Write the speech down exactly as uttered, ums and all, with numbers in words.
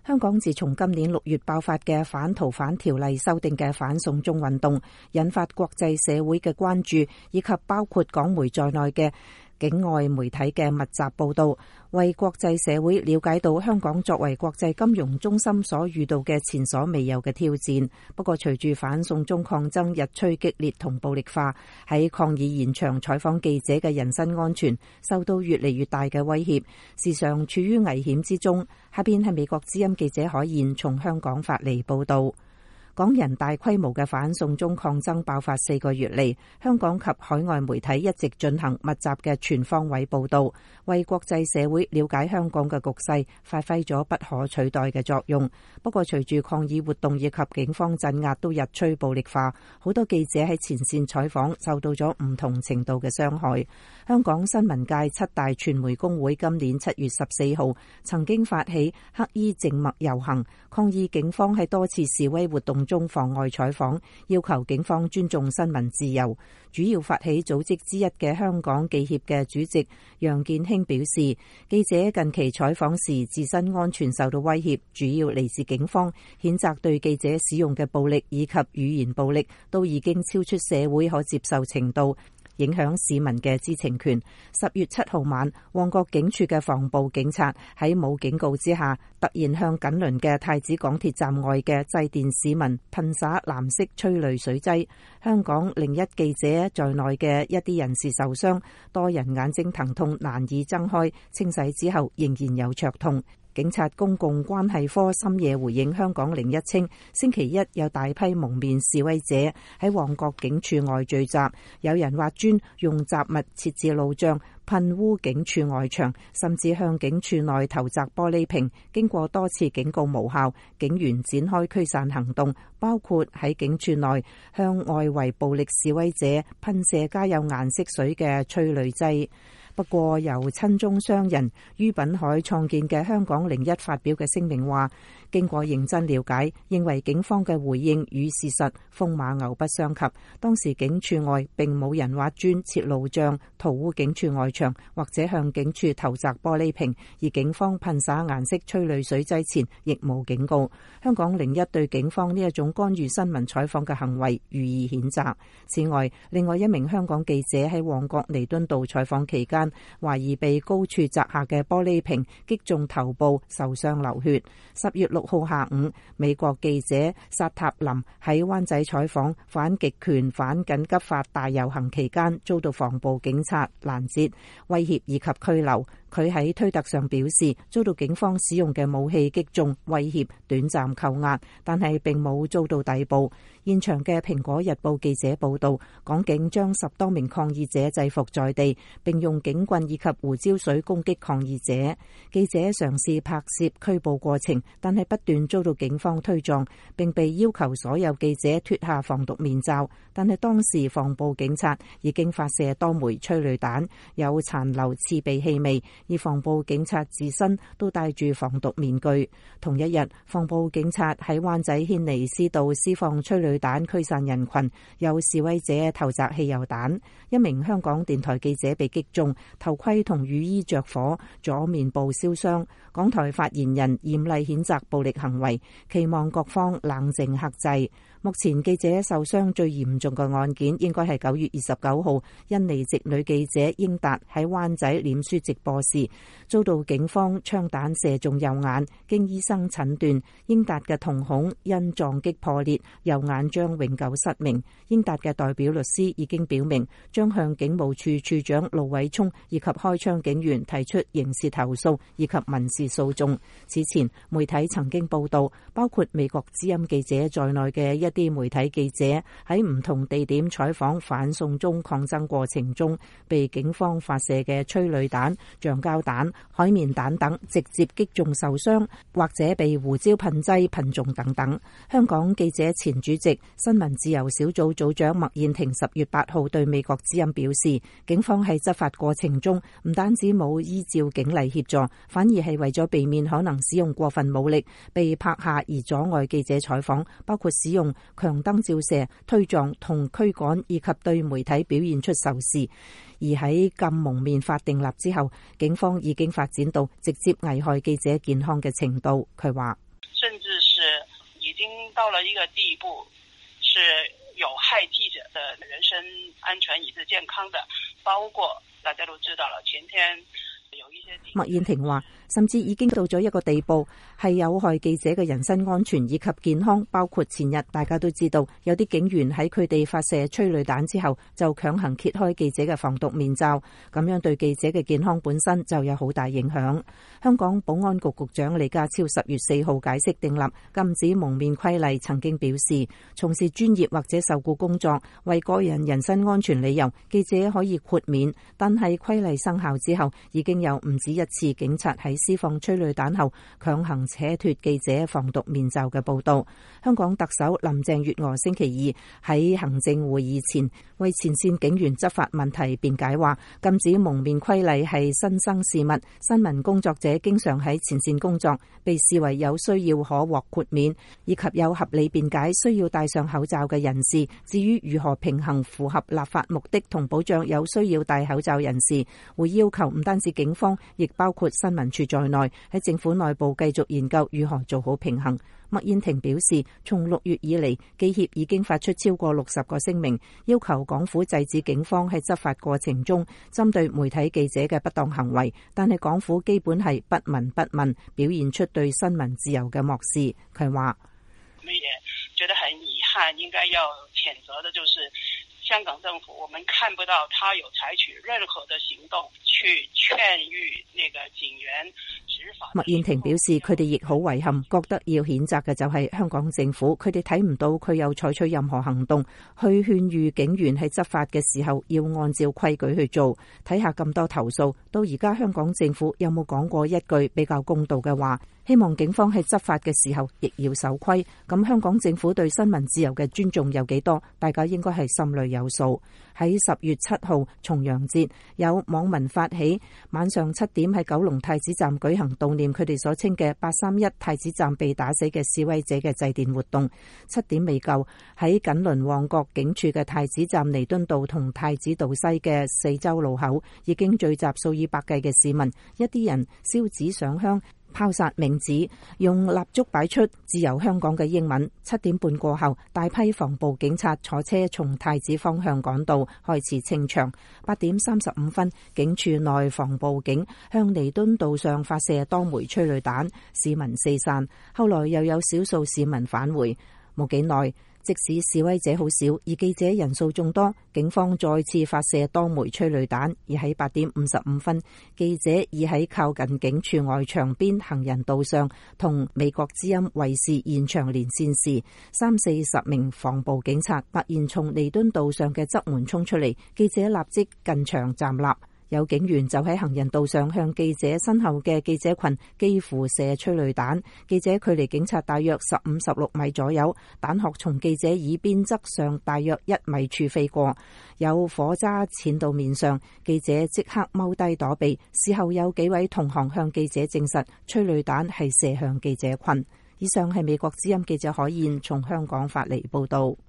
香港自從今年六月爆發嘅反逃犯條例修訂嘅反送中運動，引發國際社會嘅關注，以及包括港媒在內嘅境外媒體嘅密集報道，為國際社會了解到香港作為國際金融中心所遇到嘅前所未有嘅挑戰。不過隨住反送中抗爭日趨激烈同暴力化，喺抗議現場採訪記者嘅人身安全受到越嚟越大嘅威脅，時常處於危險之中。下邊係美國之音記者海燕從香港發嚟報道。港人大規模嘅反送中抗爭爆發四個月嚟，香港及海外媒體一直進行密集嘅全方位報導，為國際社會了解香港嘅局勢發揮咗不可取代嘅作用。不過隨住抗議活動以及警方鎮壓都日趨暴力化，好多記者喺前線採訪受到咗唔同程度嘅傷害。香港新聞界七大傳媒工會今年七月十四號曾經發起黑衣靜默遊行，抗議警方喺多次示威活動中妨礙採訪，要求警方尊重新聞自由。主要發起組織之一嘅香港記協嘅主席楊健興表示，記者近期採訪時自身安全受到威脅，主要嚟自警方，譴責對記者使用嘅暴力以及語言暴力都已經超出社會可接受程度，影響市民嘅知情權。十月七號晚，旺角警署嘅防暴警察喺冇警告之下，突然向緊鄰嘅太子港鐵站外嘅祭奠市民噴灑藍色催淚水劑。香港另一記者在內嘅一啲人士受傷，多人眼睛疼痛難以睜開，清洗之後仍然有灼痛。警察公共關係科深夜回應香港零一稱，星期一有大批蒙面示威者喺旺角警署外聚集，有人挖磚用雜物設置路障，噴污警署外牆，甚至向警署內投擲玻璃瓶。經過多次警告無效，警員展開驅散行動，包括喺警署內向外圍暴力示威者噴射加有顏色水嘅催淚劑。不過由親中商人于品海創建嘅香港零一發表嘅聲明話，經過認真了解，認為警方嘅回應與事實風馬牛不相及。當時警署外並冇人挖磚設路障塗污警署外牆，或者向警署投擲玻璃瓶，而警方噴灑顏色催淚水劑前亦冇警告。香港零一對警方呢一種干預新聞採訪嘅行為予以譴責。此外，另外一名香港記者喺旺角彌敦道採訪期間，懷疑被高處砸下嘅玻璃瓶擊中頭部，受傷流血。十月六號下午，美國記者薩塔林喺灣仔採訪反極權反緊急法大遊行期間，遭到防暴警察攔截、威脅以及拘留。佢喺推特上表示，遭到警方使用嘅武器擊中、威脅、短暫扣押，但係並冇遭到逮捕。現場嘅《蘋果日報》記者報道，港警將十多名抗議者制服在地，並用警棍以及胡椒水攻擊抗議者。記者嘗試拍攝拘捕過程，但係不斷遭到警方推撞，並被要求所有記者脫下防毒面罩。但係當時防暴警察已經發射多枚催淚彈，有殘留刺鼻氣味，而防暴警察自身都戴住防毒面具。同一日，防暴警察喺灣仔軒尼詩道施放催淚彈驅散人群，有示威者投擲汽油彈。一名香港電台記者被擊中，頭盔同雨衣着火，左面部燒傷。港台發言人嚴厲譴責暴力行為，期望各方冷靜克制。目前記者受傷最嚴重嘅案件應該係九月二十九號印尼籍女記者英達喺灣仔臉書直播時遭到警方槍彈射中右眼，經醫生診斷，英達嘅瞳孔因撞擊破裂，右眼將永久失明。英達嘅代表律師已經表明將向警務處處長盧偉聰以及開槍警員提出刑事投訴以及民事訴訟。此前媒體曾經報道，包括美國之音記者在內嘅一啲媒體記者喺唔同地點採訪反送中抗爭過程中，被警方發射嘅催淚彈、橡膠彈、海綿彈等直接擊中受傷，或者被胡椒噴劑噴中等等。香港記者前主席、新聞自由小組組長麥燕庭十月八號對美國之音表示，警方喺執法過程中唔單止冇依照警例協助，反而係為咗避免可能使用過分武力被拍下而阻礙記者採訪，包括使用強燈照射、推撞同驅趕，以及對媒體表現出仇視。而喺禁蒙面法訂立之後，警方已經發展到直接危害記者健康嘅程度。佢話。 到了一個地步，是有害記者的人身安全以至健康的，包括大家都知道了，前天有一些。 麥燕庭話，甚至已經到咗一個地步，係有害記者嘅人身安全以及健康。包括前日大家都知道，有啲警員喺佢哋發射催淚彈之後，就強行揭開記者嘅防毒面罩，咁樣對記者嘅健康本身就有好大影響。香港保安局局長李家超十月四號解釋訂立禁止蒙面規例，曾經表示，從事專業或者受僱工作，為個人人身安全理由，記者可以豁免。但係規例生效之後，已經有唔止一次警察喺施放催淚彈後強行扯脫記者防毒面罩嘅報道。香港特首林鄭月娥星期二喺行政會議前為前線警員執法問題辯解，話禁止蒙面規例係新生事物，新聞工作者經常喺前線工作，被視為有需要可獲豁免，以及有合理辯解需要戴上口罩嘅人士。至於如何平衡符合立法目的同保障有需要戴口罩人士，會要求唔單止警方，亦包括新聞處在內喺政府內部繼續研究如何做好平衡。麥燕庭表示，從六月以嚟，記協已經發出超過六十個聲明，要求港府制止警方喺執法過程中針對媒體記者嘅不當行為，但係港府基本係不聞不問，表現出對新聞自由嘅漠視。佢話： 我們也覺得很遺憾，應該要譴責的就是香港政府，我們看不到他有採取任何的行動去勸喻那個警員執法。 麥燕庭表示，佢哋亦好遺憾，覺得要譴責嘅就係香港政府，佢哋睇唔到佢有採取任何行動去勸喻警員喺執法嘅時候要按照規矩去做。睇下咁多投訴，到而家香港政府有冇講過一句比較公道嘅話？希望警方喺執法嘅時候亦要守規。咁香港政府對新聞自由嘅尊重有幾多？大家應該係心裏有數。喺十月七號重陽節，有網民發起晚上七點喺九龍太子站舉行悼念佢哋所稱嘅八三一太子站被打死嘅示威者嘅祭奠活動。七點未夠，喺緊鄰旺角警署嘅太子站彌敦道同太子道西嘅四周路口，已經聚集數以百計嘅市民，一啲人燒紙上香，拋灑冥紙，用蠟燭擺出自由香港嘅英文。七點半過後，大批防暴警察坐車從太子方向趕到，開始清場。八點三十五分，警署內防暴警向彌敦道上發射多枚催淚彈，市民四散。後來又有少數市民返回，冇幾耐，即使示威者好少，而記者人數眾多，警方再次發射多枚催淚彈。而喺八點五十五分，記者已喺靠近警署外牆邊行人道上同美國之音衛視現場連線時，三四十名防暴警察突然從彌敦道上嘅側門衝出嚟，記者立即近場站立。有警員就喺行人道上向記者身後嘅記者群幾乎射催淚彈，記者距離警察大約十五十六米左右，彈殼從記者耳邊側上大約一米處飛過，有火渣濺到面上，記者即刻踎低躲避。事後有幾位同行向記者證實，催淚彈係射向記者群。以上係美國之音記者海燕從香港發嚟報道。